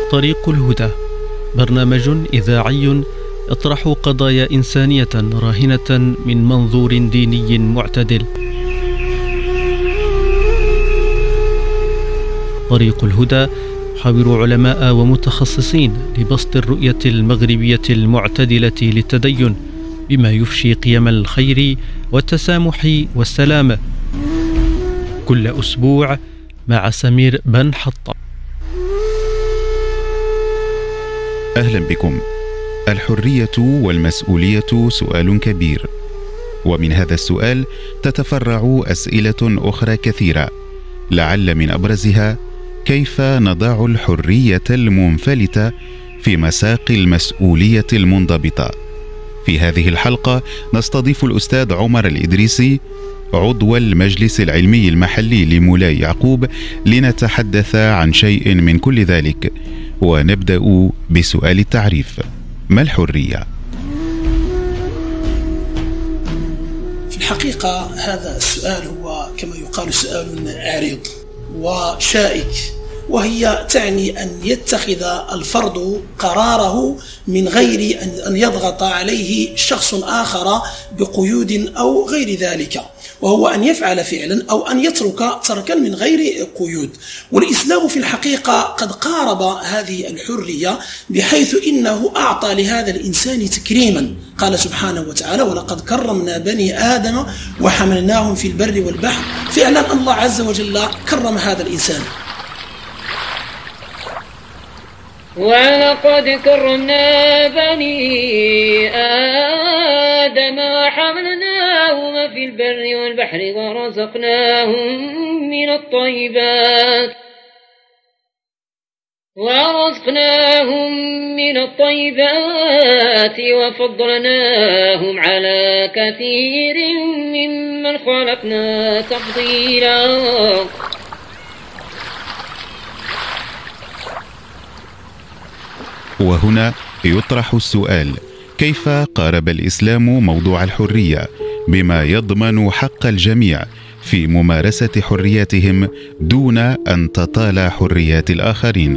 طريق الهدى، برنامج إذاعي يطرح قضايا إنسانية راهنة من منظور ديني معتدل. طريق الهدى يحاور علماء ومتخصصين لبسط الرؤية المغربية المعتدلة للتدين بما يفشي قيم الخير والتسامح والسلام. كل أسبوع مع سمير بن حطة. أهلا بكم. الحرية والمسؤولية سؤال كبير، ومن هذا السؤال تتفرع أسئلة أخرى كثيرة، لعل من أبرزها: كيف نضع الحرية المنفلتة في مساق المسؤولية المنضبطة؟ في هذه الحلقة نستضيف الأستاذ عمر الإدريسي، عضو المجلس العلمي المحلي لمولاي يعقوب، لنتحدث عن شيء من كل ذلك. ونبدأ بسؤال التعريف: ما الحرية؟ في الحقيقة هذا السؤال هو كما يقال سؤال عريض وشائك، وهي تعني أن يتخذ الفرد قراره من غير أن يضغط عليه شخص آخر بقيود أو غير ذلك، وهو أن يفعل فعلا أو أن يترك تركا من غير قيود. والإسلام في الحقيقة قد قارب هذه الحرية، بحيث إنه أعطى لهذا الإنسان تكريما. قال سبحانه وتعالى: ولقد كرمنا بني آدم وحملناهم في البر والبحر. فعلا الله عز وجل كرم هذا الإنسان. ولقد كرمنا بني آدم وحملناهم في البر والبحر ورزقناهم من الطيبات وفضلناهم على كثير ممن خلقنا تفضيلا. وهنا يطرح السؤال: كيف قارب الإسلام موضوع الحرية بما يضمن حق الجميع في ممارسة حرياتهم دون أن تطال حريات الآخرين؟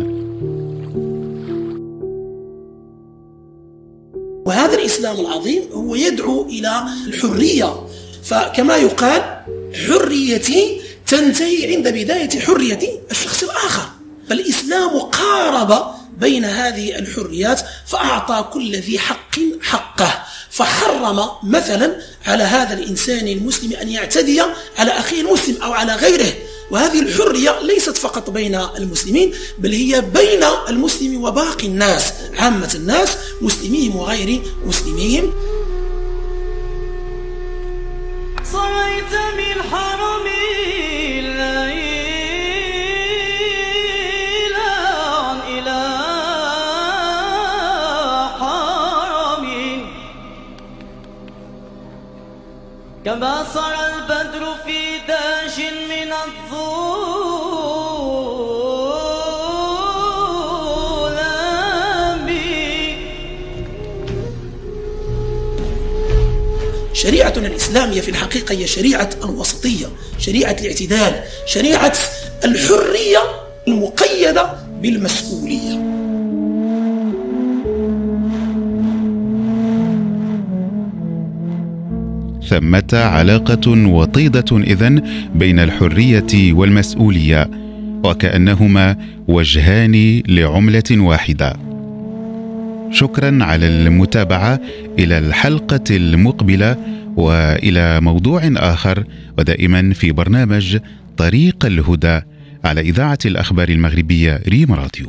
وهذا الإسلام العظيم هو يدعو إلى الحرية، فكما يقال: حريتي تنتهي عند بداية حرية الشخص الآخر. فالإسلام قارب بين هذه الحريات، فأعطى كل ذي حق حقه، فحرم مثلا على هذا الإنسان المسلم أن يعتدي على أخيه المسلم أو على غيره. وهذه الحرية ليست فقط بين المسلمين، بل هي بين المسلم وباقي الناس، عامة الناس، مسلميهم وغير مسلميهم. صليت من حرم كما صار البدر في داش من الظلام. شريعتنا الإسلامية في الحقيقة هي شريعة الوسطية، شريعة الاعتدال، شريعة الحرية المقيدة بالمسؤولية. ثمة علاقة وطيدة إذن بين الحرية والمسؤولية، وكأنهما وجهان لعملة واحدة. شكرا على المتابعة، إلى الحلقة المقبلة وإلى موضوع آخر، ودائما في برنامج طريق الهدى على إذاعة الأخبار المغربية ريم راديو.